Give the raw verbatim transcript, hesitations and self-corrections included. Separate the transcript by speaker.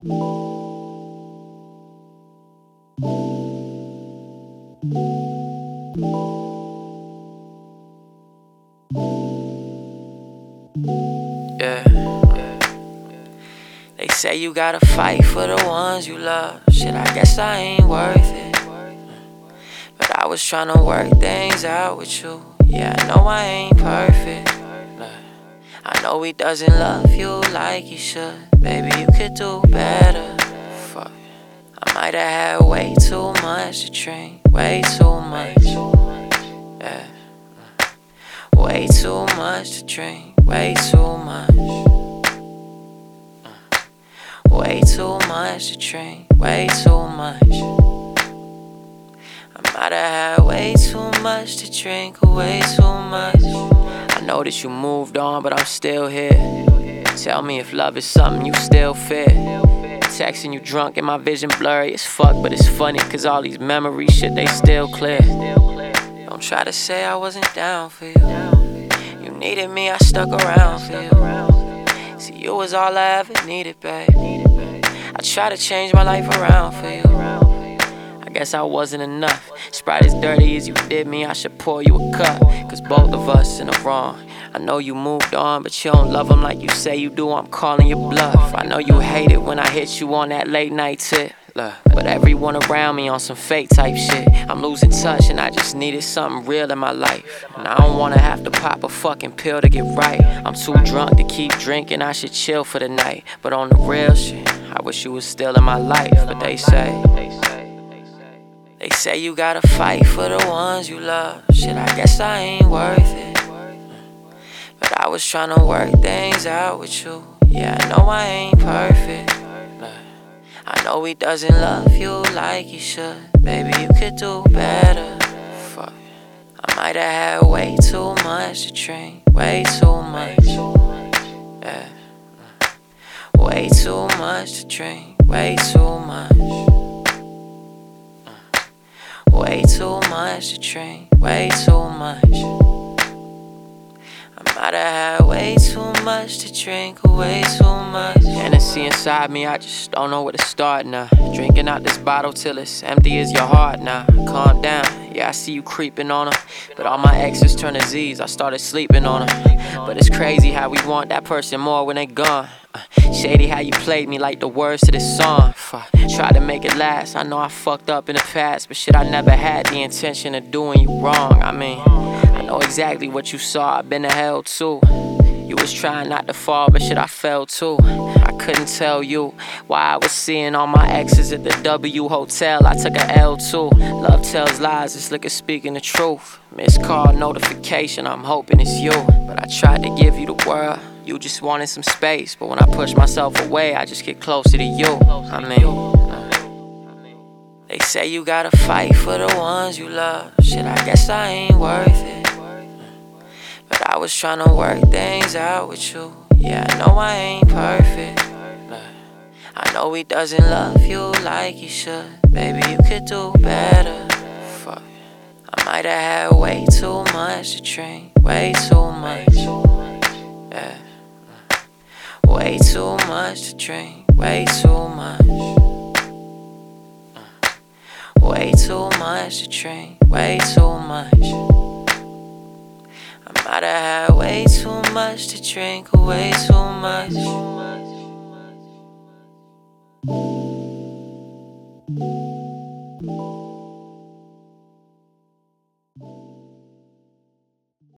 Speaker 1: Yeah. They say you gotta fight for the ones you love. Shit, I guess I ain't worth it. But I was tryna work things out with you. Yeah, I know I ain't perfect. I know he doesn't love you like he should. Baby, you could do better. Fuck. I might have had way too much to drink. Way too much. Yeah. Way too much to drink. Way too much. Way too much to drink, way too much. I might have had way too much to drink, way too much. I know that you moved on, but I'm still here. Tell me if love is something you still fear. Texting you drunk and my vision blurry as fuck, but it's funny cause all these memories, shit, they still clear. Don't try to say I wasn't down for you. You needed me, I stuck around for you. See, you was all I ever needed, babe. I tried to change my life around for you. I guess I wasn't enough. Sprite as dirty as you did me, I should pour you a cup. Cause both of us in the wrong. I know you moved on, but you don't love him like you say you do. I'm calling your bluff. I know you hate it when I hit you on that late night tip. Look, but everyone around me on some fake type shit. I'm losing touch and I just needed something real in my life. And I don't wanna have to pop a fucking pill to get right. I'm too drunk to keep drinking, I should chill for the night. But on the real shit, I wish you was still in my life. But they say, they say you gotta fight for the ones you love. Shit, I guess I ain't worth it. But I was tryna work things out with you. Yeah, I know I ain't perfect. I know he doesn't love you like he should. Baby, you could do better. Fuck. I might have had way too much to drink. Way too much. Yeah. Way too much to drink. Way too much. Way too much to drink. Way too much. I might have had way too much to drink, way too much. Hennessy inside me, I just don't know where to start now. Drinking out this bottle till it's empty as your heart now. Calm down, yeah, I see you creeping on her. But all my exes turn to Z's, I started sleeping on her. But it's crazy how we want that person more when they gone. uh, Shady how you played me like the words to this song. Fuck. Tried to make it last, I know I fucked up in the past. But shit, I never had the intention of doing you wrong. I mean, I know exactly what you saw, I've been to hell too. You was trying not to fall, but shit, I fell too. I couldn't tell you why I was seeing all my exes at the W Hotel. I took a L too. Love tells lies, this liquor speaking the truth. Missed call notification, I'm hoping it's you. But I tried to give you the world, you just wanted some space. But when I push myself away, I just get closer to you. I mean, they say you gotta fight for the ones you love. Shit, I guess I ain't worth it. But I was tryna work things out with you. Yeah, I know I ain't perfect. I know he doesn't love you like he should. Baby, you could do better. Fuck. I might have had way too much to drink. Way too much. Yeah. Way too much to drink. Way too much. Way too much to drink, way too much. I might have had way too much to drink, way too much.